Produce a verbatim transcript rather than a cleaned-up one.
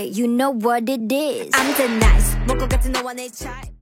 you know what it is. I'm too nice. 먹고 같은 너와 내 차이.